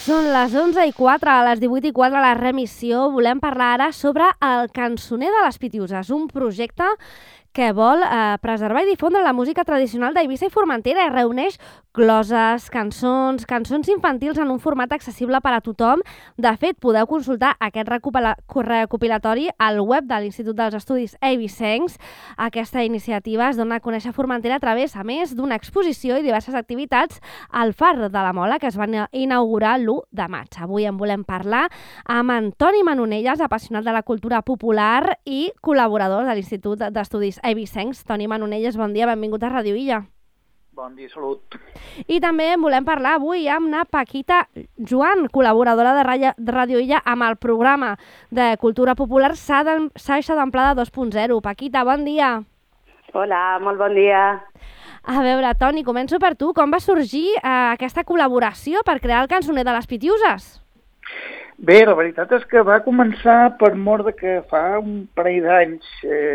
Són les 11:04, a les 18:04 la remissió. Volem parlar ara sobre el Cançoner de les Pitiüses, un projecte que vol preservar i difondre la música tradicional d'Eivissa i Formentera i reuneix gloses, cançons infantils en un format accessible per a tothom. De fet, podeu consultar aquest recopilatori al web de l'Institut dels Estudis Eivissencs. Aquesta iniciativa es dona a conèixer Formentera a través, a més, d'una exposició i diverses activitats al Far de la Mola, que es van inaugurar l'1 de maig. Avui en volem parlar amb Antoni Manonelles, apassionat de la cultura popular i col·laborador de l'Institut d'Estudis Eivissencs. Toni Manonelles, bon dia, benvingut a Radio Illa. Bon dia, salut. I també en volem parlar avui amb la Paquita Joan, col·laboradora de Radio Illa amb el programa de cultura popular Saixa d'Amplada 2.0. Paquita, bon dia. Hola, molt bon dia. A veure, Toni, començo per tu. Com va sorgir aquesta col·laboració per crear el Cançoner de les Pitiüses? Bé, la veritat és que va començar per mort de que fa un parell d'anys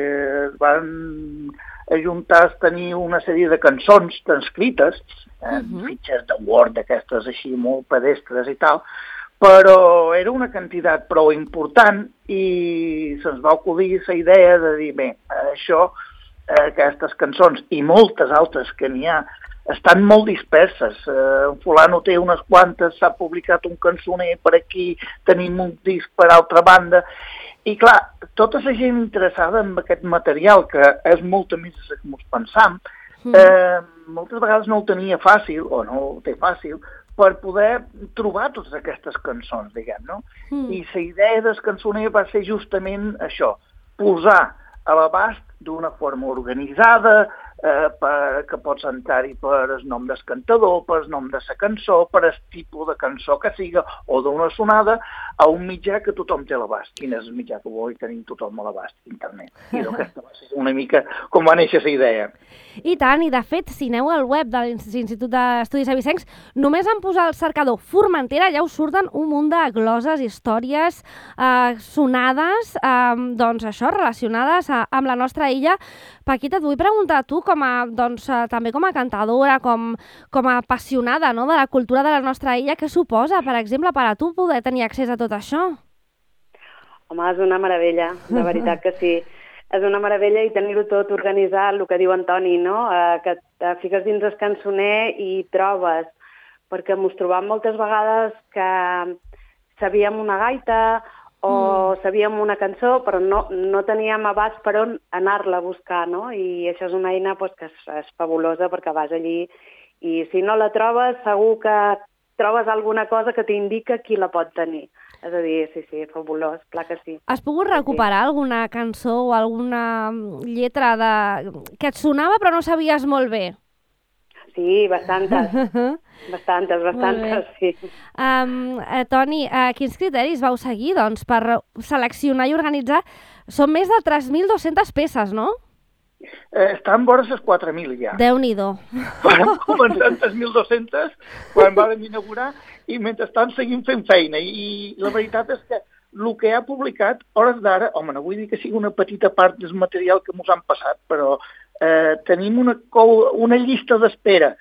van ajuntar a tenir una sèrie de cançons transcrites, fitxes de Word, d'aquestes així molt pedestres i tal, però era una quantitat prou important i se'ns va acudir la idea de dir, bé, això, aquestes cançons i moltes altres que n'hi ha, estan molt disperses. Fulano té unes quantes, s'ha publicat un cançoner per aquí, tenim un disc per altra banda. I clar, tota la gent interessada en aquest material, que és molta més del que ens pensam, moltes vegades no ho tenia fàcil, o no ho té fàcil, per poder trobar totes aquestes cançons, diguem, no? I la idea del cançoner va ser justament això, posar a l'abast d'una forma organitzada, que pots entrar-hi per el nom del cantador, per el nom de la cançó, per el tipus de cançó que siga, o d'una sonada, a un mitjà que tothom té a l'abast. Quin és el mitjà que vol tenir tothom a l'abast? Internet. I aquesta va ser una mica com va néixer la idea. I tant, i de fet, si aneu al web de l'Institut d'Estudis Eivissencs, només en posar el cercador Formentera ja us surten un munt de gloses, històries, sonades, doncs això, relacionades amb la nostra illa. Paquita, et vull preguntar a tu, també com a cantadora, com a apassionada, no, de la cultura de la nostra illa, què suposa, per exemple, per a tu poder tenir accés a tot això? Home, és una meravella, la veritat que sí. És una meravella i tenir-ho tot organitzat, el que diu Antoni, no? Que et fiques dins el cançoner i trobes, perquè ens trobam moltes vegades que sabíem una gaita o sabíem una cançó, però no teníem abast per on anar-la a buscar, no? I això és una eina que és fabulosa perquè vas allí i si no la trobes, segur que trobes alguna cosa que t'indica qui la pot tenir. És a dir, sí, fabulós, clar que sí. Has pogut recuperar alguna cançó o alguna lletra que et sonava però no sabies molt bé? Sí, bastantes. Bastantes, sí. Toni, quins criteris vau seguir per seleccionar i organitzar? Són més de 3.200 peces, no? Estan vora les 4.000 ja. Déu-n'hi-do. Vam començar amb 3.200 quan vam inaugurar i mentrestant seguim fent feina. I la veritat és que el que ha publicat, hores d'ara, home, no vull dir que sigui una petita part del material que ens han passat, però tenim una llista d'espera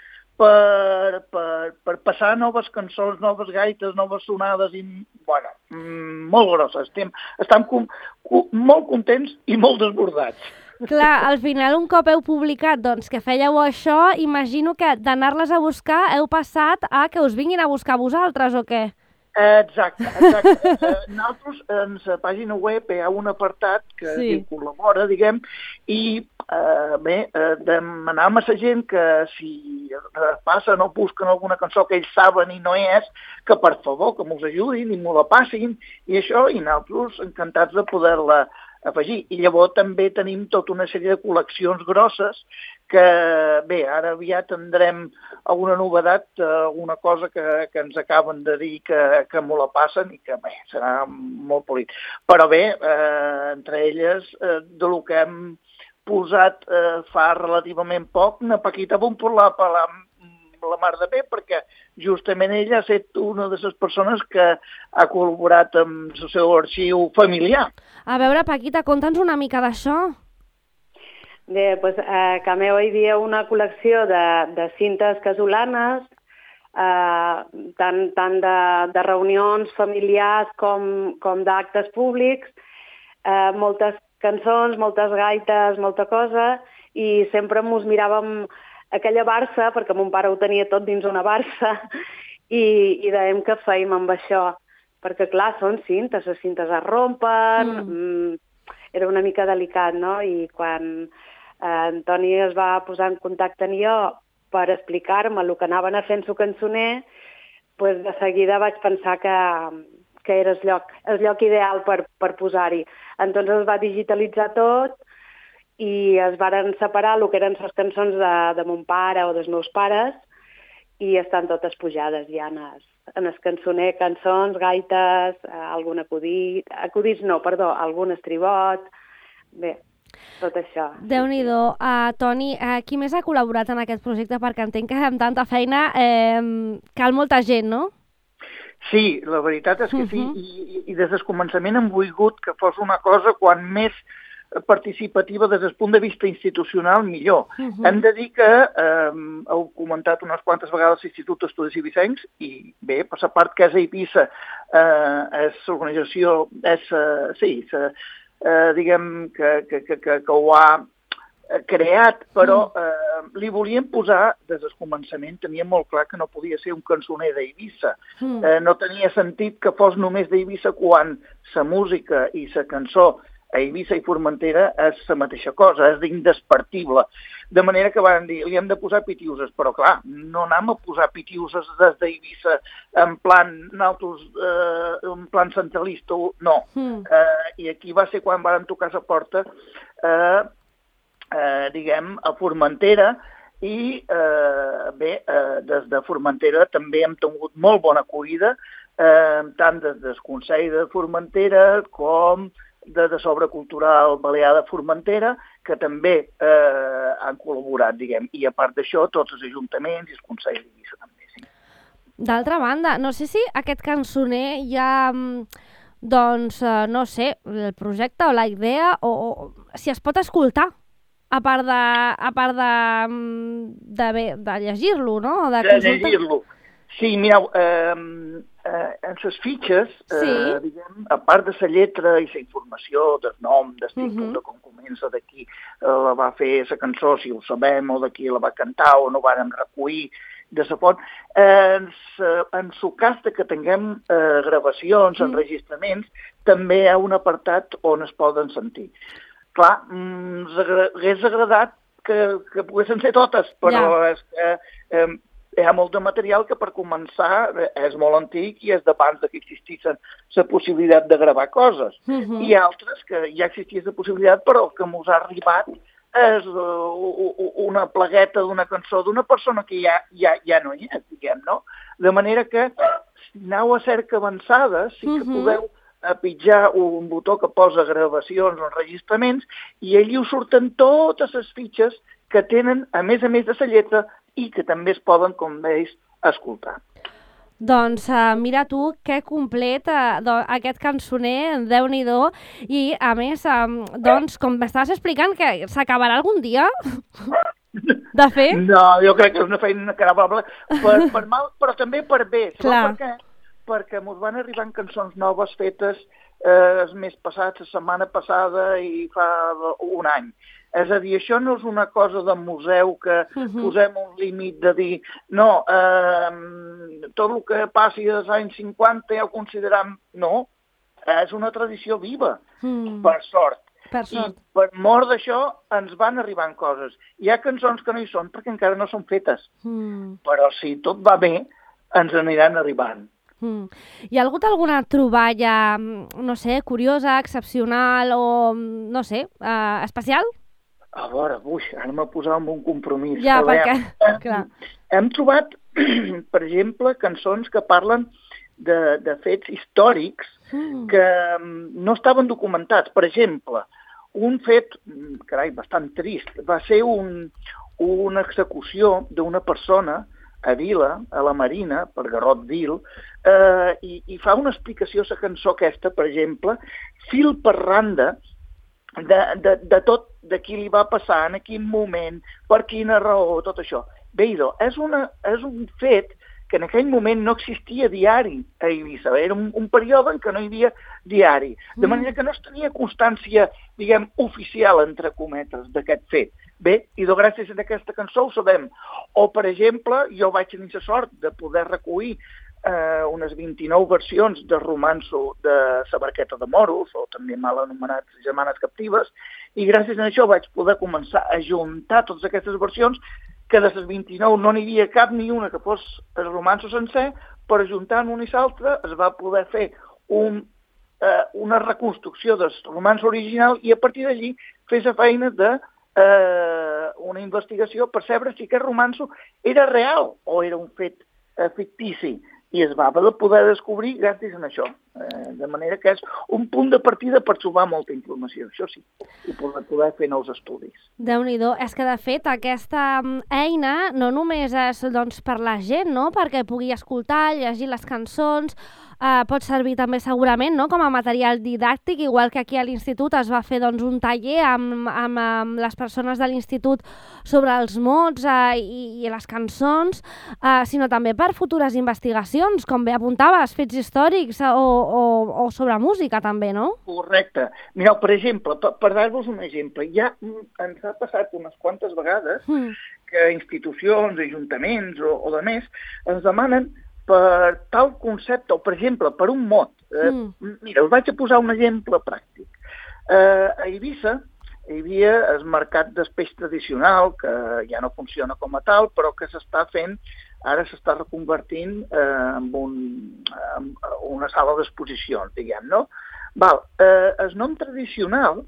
per passar noves cançons, noves gaites, noves sonades, i, bueno, molt grosses. Estem molt contents i molt desbordats. Clar, al final, un cop heu publicat que fèieu això, imagino que d'anar-les a buscar heu passat a que us vinguin a buscar vosaltres, o què? Exacte. Nosaltres, en la pàgina web, hi ha un apartat que col·labora, diguem, i demanem a la gent que si passen o busquen alguna cançó que ells saben i no és, que per favor que ens ajudin i ens la passin, i això, i nosaltres encantats de poder-la afegir. I llavors també tenim tota una sèrie de col·leccions grosses que, bé, ara aviat tindrem alguna novedat, alguna cosa que ens acaben de dir que m'ho la passen i que, bé, serà molt polit. Però bé, entre elles, de lo que hem posat fa relativament poc, una Paquita bon per la mar de bé, perquè justament ella ha estat una de les persones que ha col·laborat amb el seu arxiu familiar. A veure, Paquita, conta'ns una mica d'això. Bé, doncs a meu hi havia una col·lecció de cintes casolanes tant de reunions familiars com d'actes públics, moltes cançons, moltes gaites, molta cosa, i sempre mos miràvem aquella Barça, perquè mon pare ho tenia tot dins una Barça, i dèiem què fèiem amb això, perquè clar, són cintes, les cintes es rompen, era una mica delicat, no? I quan Toni es va posar en contacte amb jo per explicar-me el que anaven a fer en su cançoner, doncs de seguida vaig pensar que era el lloc ideal per posar-hi. Entonces es va digitalitzar tot i es varen separar el que eren les cançons de mon pare o dels meus pares i estan totes pujades ja en el cançoner, cançons, gaites, algun acudits no, perdó, algun estribot, bé, tot això. Déu-n'hi-do. Toni, qui més ha col·laborat en aquest projecte? Perquè entenc que amb tanta feina cal molta gent, no? Sí, la veritat és que sí, i des del començament hem volgut que fos una cosa quan més participativa des del punt de vista institucional, millor. Hem de dir que heu comentat unes quantes vegades l'Institut d'Estudis Eivissencs i bé, per la part que és a Eivissa, és l'organització, diguem que ho ha creat, però li volíem posar, des del començament, tenia molt clar que no podia ser un cançoner d'Eivissa. No tenia sentit que fos només d'Eivissa quan la música i la cançó a Eivissa i Formentera és la mateixa cosa, és indespartible. De manera que van dir, li hem de posar Pitiuses, però clar, no anem a posar Pitiuses des d'Eivissa en plan centralista, no. I aquí va ser quan van tocar la porta diguem, a Formentera i bé, des de Formentera també hem tingut molt bona acollida, tant des del Consell de Formentera com de l'Obra Cultural Balear de Formentera, que també han col·laborat, diguem, i a part d'això, tots els ajuntaments i els consells d'Eivissa també, sí. D'altra banda, no sé si aquest cançoner ja, doncs, no sé, el projecte o la idea, o si es pot escoltar, a part de llegir-lo, no? De llegir-lo. Sí, mireu, en les fitxes, diguem, a part de la lletra i la informació del nom, del títol, de com comença, de qui la va fer la cançó, si ho sabem, o de qui la va cantar, o no vàrem recollir de la font, en el cas que tinguem gravacions, enregistraments, també hi ha un apartat on es poden sentir. Clar, ens hagués agradat que poguessin ser totes, però és que hi ha molt de material que per començar és molt antic i és d'abans que existís la possibilitat de gravar coses. I altres que ja existís la possibilitat però que ens ha arribat és una plagueta d'una cançó d'una persona que ja no hi és, diguem, no? De manera que si aneu a cerca avançada sí que podeu pitjar un botó que posa gravacions o enregistraments i allí us surten totes les fitxes que tenen, a més de la lletra, i que també es poden, com veus, escoltar. Doncs mira tu, que complet aquest cançoner, Déu-n'hi-do, i a més, doncs, com m'estaves explicant, que s'acabarà algun dia de fer? No, jo crec que és una feina inacabable, per mal, però també per bé. Clar. Perquè ens van arribant cançons noves fetes el mes passat, la setmana passada i fa un any. És a dir, això no és una cosa de museu que posem un límit de dir no, tot el que passi dels anys 50 ja ho consideram... No, és una tradició viva, per sort. I per mort d'això ens van arribant coses. Hi ha cançons que no hi són perquè encara no són fetes, però si tot va bé ens aniran arribant. Hi ha hagut alguna troballa, no sé, curiosa, excepcional o, no sé, especial? A veure, ara m'ha posat en un compromís. Ja, perquè, clar. Hem trobat, per exemple, cançons que parlen de fets històrics que no estaven documentats. Per exemple, un fet, carai, bastant trist, va ser una execució d'una persona a Vila, a la Marina, per Garrot Vil, i fa una explicació a la cançó aquesta, per exemple, fil per randa, de tot, de qui li va passar, en quin moment, per quina raó, tot això. Bé, és un fet que en aquell moment no existia diari a Eivissa. Era un període en què no hi havia diari. De manera que no es tenia constància, diguem, oficial, entre cometes, d'aquest fet. Bé, i gràcies a aquesta cançó ho sabem. O, per exemple, jo vaig tenir la sort de poder recollir unes 29 versions de romanço de la Barqueta de Moros, o també mal anomenats Germanes Captives, i gràcies a això vaig poder començar a juntar totes aquestes versions, que de les 29 no n'hi havia cap ni una que fos el romanço sencer, però juntant un i l'altre es va poder fer una reconstrucció del romanç original i a partir d'allí fer la feina de una investigació per saber si aquest romanço era real o era un fet fictici. I es va poder descobrir gràcies a això. De manera que és un punt de partida per trobar molta informació, això sí, i poder fer nous estudis. Déu-n'hi-do. És que, de fet, aquesta eina no només és per la gent, no? Perquè pugui escoltar, llegir les cançons, pot servir també segurament com a material didàctic, igual que aquí a l'Institut es va fer un taller amb les persones de l'Institut sobre els mots i les cançons, sinó també per futures investigacions, com bé apuntaves, fets històrics o sobre música també, no? Correcte. Mireu, per exemple, per dar-vos un exemple, ja ens ha passat unes quantes vegades que institucions, ajuntaments o de més ens demanen per tal concepte, o per exemple, per un mot. Mira, us vaig a posar un exemple pràctic. A Eivissa hi havia el mercat del peix tradicional, que ja no funciona com a tal, però que s'està fent, ara s'està reconvertint en una sala d'exposicions, diguem, no? El nom tradicional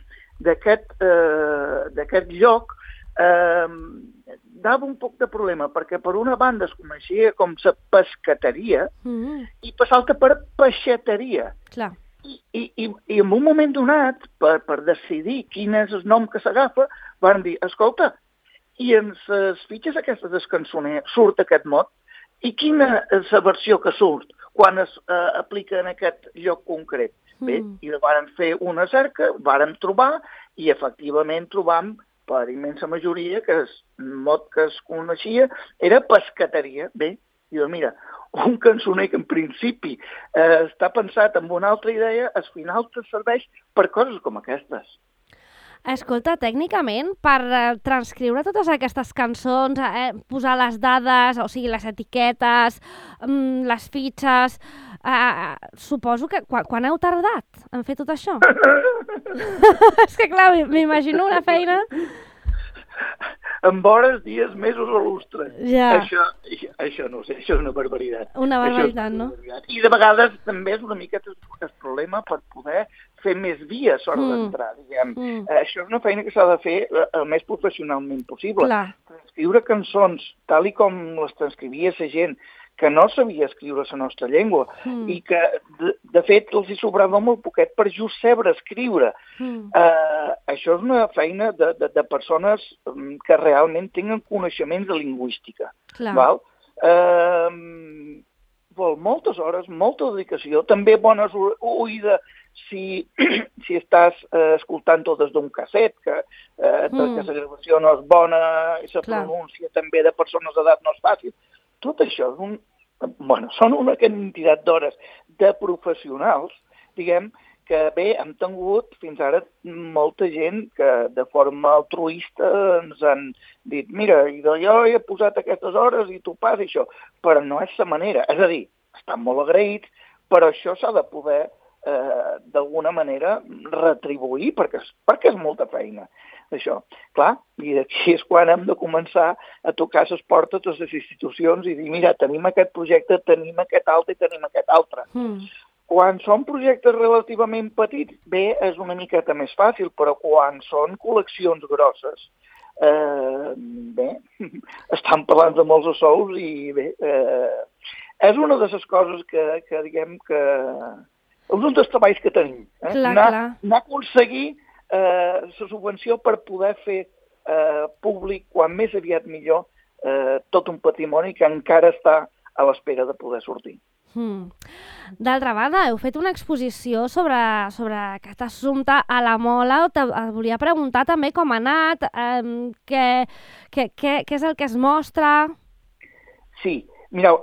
d'aquest lloc dava un poc de problema, perquè per una banda es coneixia com la pescateria i per l'altra per peixateria. Clar. I en un moment donat, per decidir quin és el nom que s'agafa, van dir, escolta, i en les fitxes aquestes del cançoner surt aquest mot, i quina és la versió que surt quan es aplica en aquest lloc concret? Bé, i vàrem fer una cerca, vàrem trobar, i efectivament trobam per immensa majoria que el mot que es coneixia era pescateria. Bé, i mira, un cançoner que en principi està pensat amb una altra idea, al final te serveix per coses com aquestes. Escolta, tècnicament, per transcriure totes aquestes cançons, posar les dades, o sigui, les etiquetes, les fitxes, suposo que... Quan heu tardat en fer tot això? És que, clar, m'imagino una feina... En hores, dies, mesos o lustres. Ja. Això no ho sé, això és una barbaritat. Una barbaritat, no? I de vegades també és una miqueta el problema per poder fer més vies a l'hora d'entrar, diguem. Això és una feina que s'ha de fer el més professionalment possible. Clar. Transcriure cançons tal i com les transcrivia la gent que no sabia escriure la nostra llengua i que, de fet, els hi sobrava molt poquet per just saber escriure. Això és una feina de persones que realment tenen coneixements de lingüística. Val? Vol moltes hores, molta dedicació, també bones oïdes si estàs escoltant-ho des d'un casset, perquè la gravació no és bona i la pronúncia també de persones d'edat no és fàcil. Tot això són una quantitat d'hores de professionals, diguem, que bé, hem tingut fins ara molta gent que de forma altruista ens han dit, mira, jo he posat aquestes hores i tu pas això, però no és la manera. És a dir, estan molt agraïts, però això s'ha de poder d'alguna manera retribuir, perquè és molta feina. Això, clar, i aquí és quan hem de començar a tocar les portes de les institucions i dir, mira, tenim aquest projecte, tenim aquest altre i tenim aquest altre. Quan són projectes relativament petits, bé, és una miqueta més fàcil, però quan són col·leccions grosses, bé, estan parlant de molts sous i bé, és una de les coses que diguem que... És un dels treballs que tenim. Anar a aconseguir la subvenció per poder fer públic, quan més aviat millor, tot un patrimoni que encara està a l'espera de poder sortir. D'altra banda, heu fet una exposició sobre aquest assumpte a la Mola. Et volia preguntar també com ha anat, què és el que es mostra... Sí, Mireu,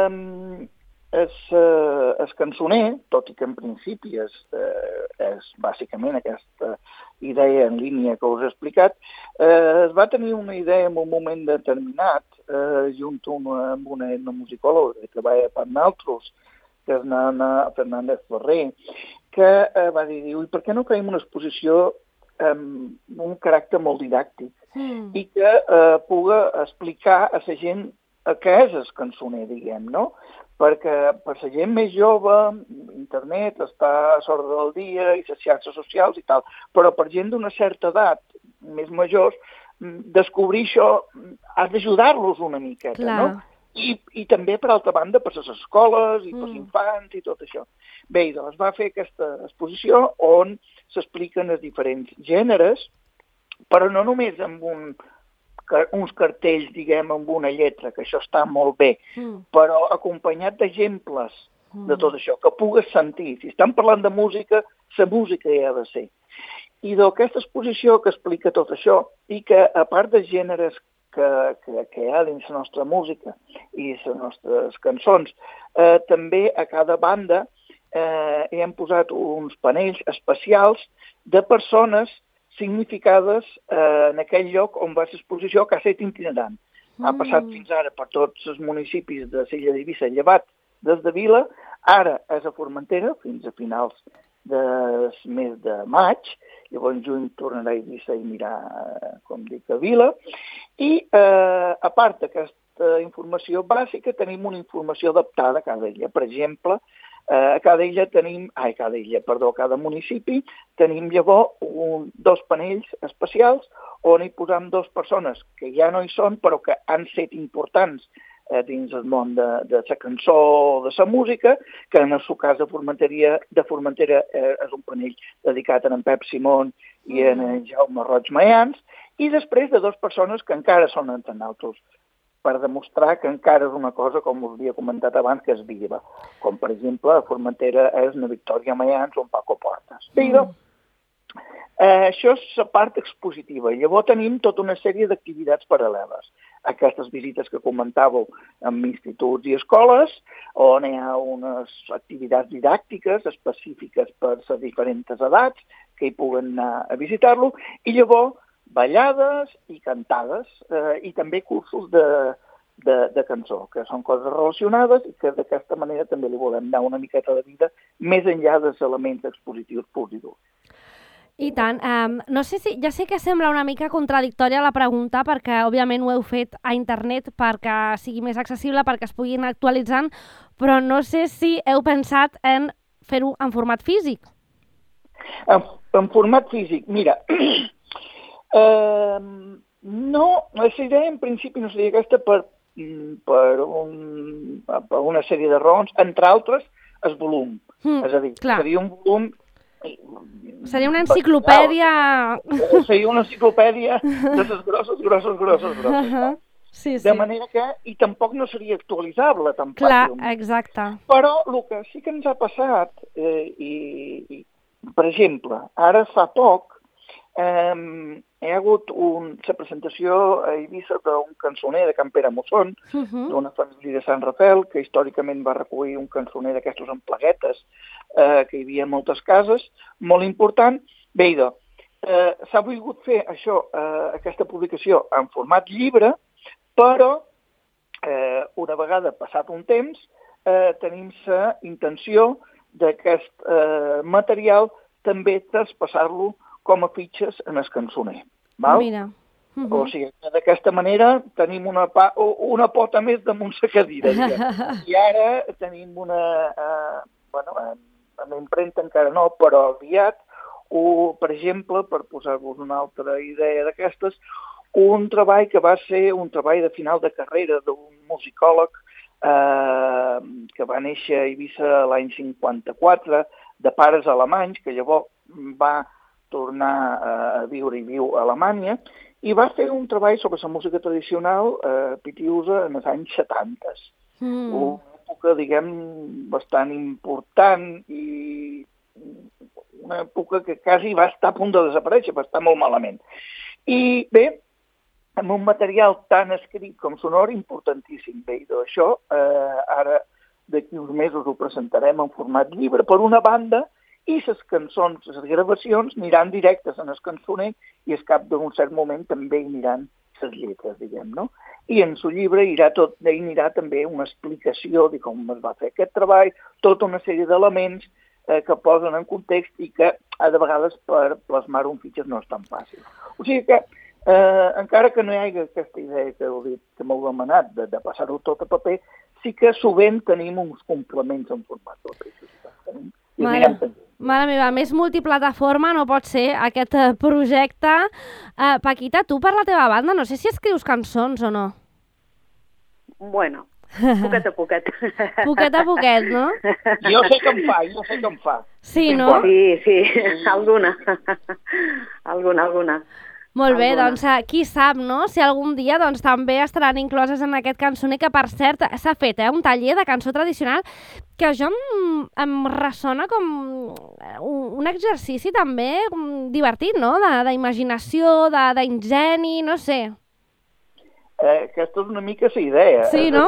el cançoner, tot i que en principi és bàsicament aquesta idea en línia que us he explicat, es va tenir una idea en un moment determinat, junt amb una etnomusicòloga que treballa per nosaltres, que és Nana Fernández Ferrer, que va dir, i per què no creiem una exposició amb un caràcter molt didàctic i que pugui explicar a la gent què és el cançoner, diguem, no? Perquè per la gent més jove, internet està a l'ordre del dia i les xarxes socials i tal, però per gent d'una certa edat, més majors, descobrir això has d'ajudar-los una miqueta, Clar. no? I també, per altra banda, per les escoles i per els infants i tot això. Bé, doncs va fer aquesta exposició on s'expliquen els diferents gèneres, però no només amb uns cartells, diguem, amb una lletra, que això està molt bé, però acompanyat d'exemples de tot això, que pugues sentir. Si estan parlant de música, la música hi ha de ser. I d'aquesta exposició que explica tot això, i que a part de gèneres que hi ha dins la nostra música i les nostres cançons, també a cada banda hi hem posat uns panells especials de persones significades en aquell lloc on va ser l'exposició, que ha estat itinerant. Ha passat fins ara per tots els municipis de l'illa d'Eivissa, llevat des de Vila, ara és a Formentera, fins a finals del mes de maig, llavors en juny tornarà a Eivissa i mirar, com dic, a Vila, i a part d'aquesta informació bàsica tenim una informació adaptada a cada illa. Per exemple, a cada municipi tenim llavors dos panells especials on hi posam dues persones que ja no hi són però que han estat importants dins el món de la cançó o de la música, que en el seu cas de Formentera és un panell dedicat a en Pep Simón i a en Jaume Roig Mayans, i després de dues persones que encara són entre nosaltres, per demostrar que encara és una cosa, com us havia comentat abans, que és viva. Com, per exemple, a Formentera és una Victòria Mayans o un Paco Portas. Bé, això és la part expositiva. Llavors tenim tota una sèrie d'activitats paral·leles. Aquestes visites que comentàveu amb instituts i escoles, on hi ha unes activitats didàctiques específiques per les diferents edats que hi puguen anar a visitar-lo, i llavors ballades i cantades, i també cursos de cançó, que són coses relacionades i que d'aquesta manera també li volem dar una miqueta de vida més enllà dels elements expositius purs i durs. I tant. No sé si, ja sé que sembla una mica contradictòria la pregunta, perquè òbviament ho heu fet a internet perquè sigui més accessible, perquè es puguin actualitzant, però no sé si heu pensat en fer-ho en format físic. En format físic, mira, no, la idea en principi no seria aquesta per una sèrie de raons, entre altres, el volum. És a dir, seria un volum... Seria una enciclopèdia... Seria una enciclopèdia de les grosses. Sí. De manera que... I tampoc no seria actualitzable, tan fàcil. Clar, exacte. Però el que sí que ens ha passat, per exemple, ara fa poc, hi ha hagut la presentació a Eivissa d'un cançoner de Campera Mossón, d'una família de Sant Rafael, que històricament va recollir un cançoner d'aquestos en plaguetes, que hi havia moltes cases, molt important. Bé, s'ha volgut fer això, aquesta publicació en format llibre, però una vegada passat un temps tenim la intenció d'aquest material també traspassar-lo com a fitxes en el cançoner. Val? Mira. O sigui, d'aquesta manera tenim una pota més damunt la cadira. I ara tenim en impremta encara no, però aviat, per exemple, per posar-vos una altra idea d'aquestes, un treball que va ser un treball de final de carrera d'un musicòleg que va néixer a Eivissa l'any 54, de pares alemanys, que llavors va tornar a viure i viu a Alemanya, i va fer un treball sobre la música tradicional pitiusa en els anys 70. Una època, diguem, bastant important i una època que quasi va estar a punt de desaparèixer, va estar molt malament. I bé, amb un material tan escrit com sonor importantíssim. Bé, i d'això ara d'aquí uns mesos ho presentarem en format llibre per una banda i les cançons, les gravacions aniran directes en el cançoner i al cap d'un cert moment també hi aniran les lletres, diguem, no? I en el llibre anirà també una explicació de com es va fer aquest treball, tota una sèrie d'elements que posen en context i que de vegades per plasmar un fitxes no és tan fàcil. O sigui que encara que no hi hagi aquesta idea que m'heu demanat de passar-ho tot a paper, sí que sovint tenim uns complements en format paper. Mare meva, més multiplataforma no pot ser aquest projecte. Paquita, tu per la teva banda, no sé si escrius cançons o no. Bueno, poquet a poquet. Poquet a poquet, no? Jo sé que em fa. Sí, no? Sí, alguna. Alguna. Molt bé, doncs qui sap, no? Si algun dia doncs, també estaran incloses en aquest cançoner, que per cert s'ha fet un taller de cançó tradicional que a jo em ressona com un exercici també divertit, no? D'imaginació, d'ingeni, no sé. Aquesta és una mica la idea. Sí, no?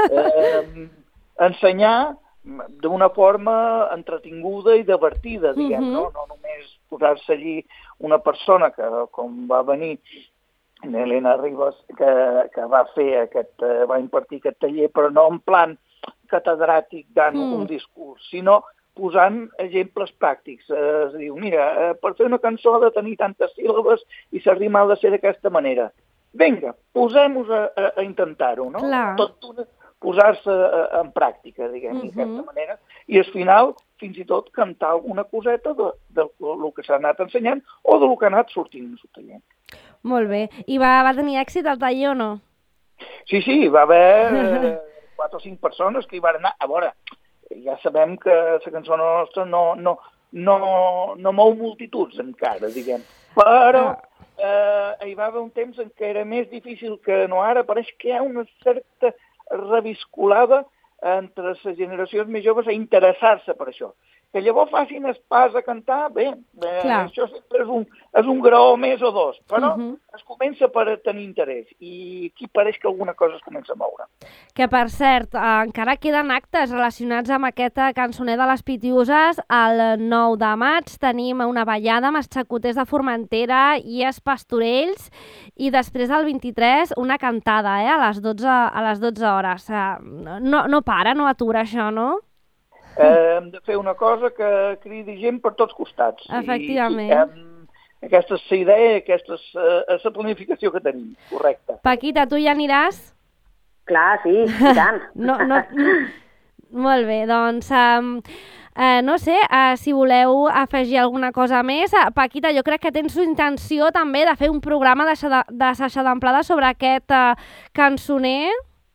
Ensenyar d'una forma entretinguda i divertida, diguem, no només posar-se allí una persona que, com va venir Helena Ribas, que va impartir aquest taller, però no en plan catedràtic dant un discurs, sinó posant exemples pràctics. Es diu, mira, per fer una cançó ha de tenir tantes síl·labes i la rima ha de ser d'aquesta manera. Vinga, posem-nos a intentar-ho, no? Tot posar-se en pràctica, diguem, d'aquesta manera, i al final, fins i tot, cantar alguna coseta del que s'ha anat ensenyant o del que ha anat sortint en el taller. Molt bé. I va tenir èxit el taller o no? Sí, va haver 4 o 5 persones que hi van anar. A veure, ja sabem que la cançó nostra no mou multituds encara, diguem, però hi va haver un temps en què era més difícil que no ara, pareix que hi ha una certa reviscolada entre les generacions més joves a interessar-se per això. Que llavors facin el pas a cantar, bé, això sempre és un graó més o dos, però es comença per tenir interès i aquí pareix que alguna cosa es comença a moure. Que, per cert, encara queden actes relacionats amb aquest cançoner de les Pitiuses. El 9 de maig tenim una ballada amb els xacoters de Formentera i els Pastorells i després del 23 una cantada a les 12 hores. No para, no atura això, no? Hem de fer una cosa que cridi gent per tots costats. Efectivament. Aquesta és la idea, aquesta és la planificació que tenim, correcte. Paquita, tu hi aniràs? Clar, sí, i tant. Molt bé, doncs no sé si voleu afegir alguna cosa més. Paquita, jo crec que tens intenció també de fer un programa de Saixa d'Amplada sobre aquest cançoner.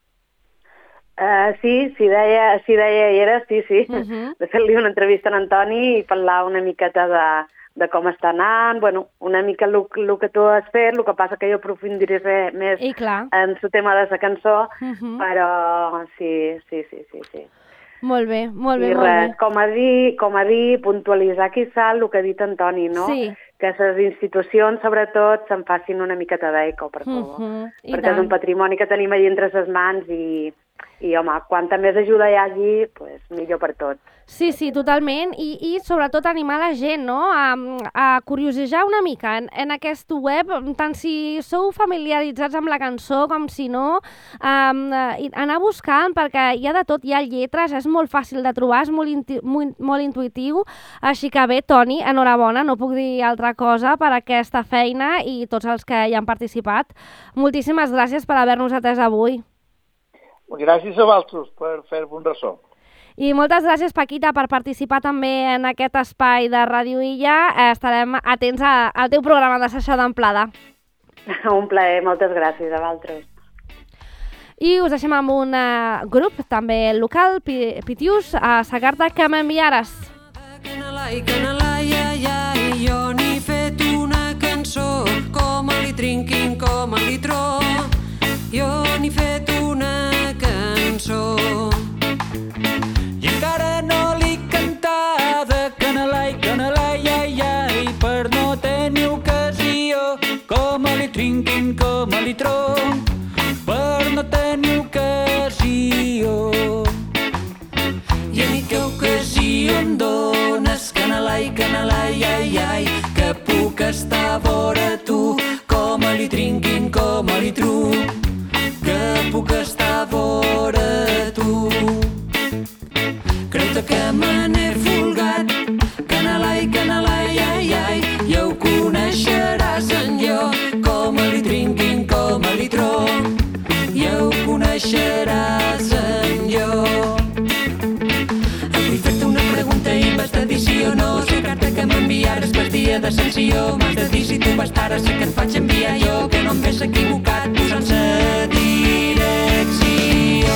Sí, deia hi era, sí. De fer-li una entrevista a Antoni i parlar una miqueta de com està anant, bueno, una mica el que tu has fet, el que passa que jo aprofundiré més en el tema de la cançó, però sí. Molt bé. I res, com a dir, puntualitzar quizà el que ha dit Antoni, no? Sí. Que les institucions, sobretot, se'n facin una miqueta d'eco, per favor. Perquè és un patrimoni que tenim allà entre les mans i home, quanta més ajuda hi hagi, millor per tots. Sí, totalment, i sobretot animar la gent, no?, a curiosejar una mica en aquest web, tant si sou familiaritzats amb la cançó com si no, anar buscant, perquè hi ha de tot, hi ha lletres, és molt fàcil de trobar, és molt intuïtiu, així que bé, Toni, enhorabona, no puc dir altra cosa per aquesta feina i tots els que hi han participat. Moltíssimes gràcies per haver-nos atès avui. Gràcies a vosaltres per fer-vos un ressò. I moltes gràcies, Paquita, per participar també en aquest espai de Ràdio Illa. Estarem atents al teu programa de Saixa d'Amplada. Un plaer, moltes gràcies a vosaltres. I us deixem amb un grup també local, Pitius, a la carta que m'enviares. Jo n'he fet una cançó, com li trinquin, com li tro. Jo n'he fet una cançó i encara no l'he cantada, canalai, ai, per no tenir ocasió, com li trinquin, com li Resulta que me n'he folgat. Canalai, canalai, ai, ai, ja ho coneixeràs en jo. Com a li trinquin, com a li tro, ja ho coneixeràs en jo. Vull fer-te una pregunta i m'has de dir sí o no. Si la carta que m'enviares per dia d'ascensió m'has de dir si tu vas estar, sé que et faig enviar jo, que no em ves equivocat posant-se direcció.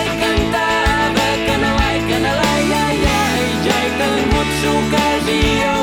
Ocasió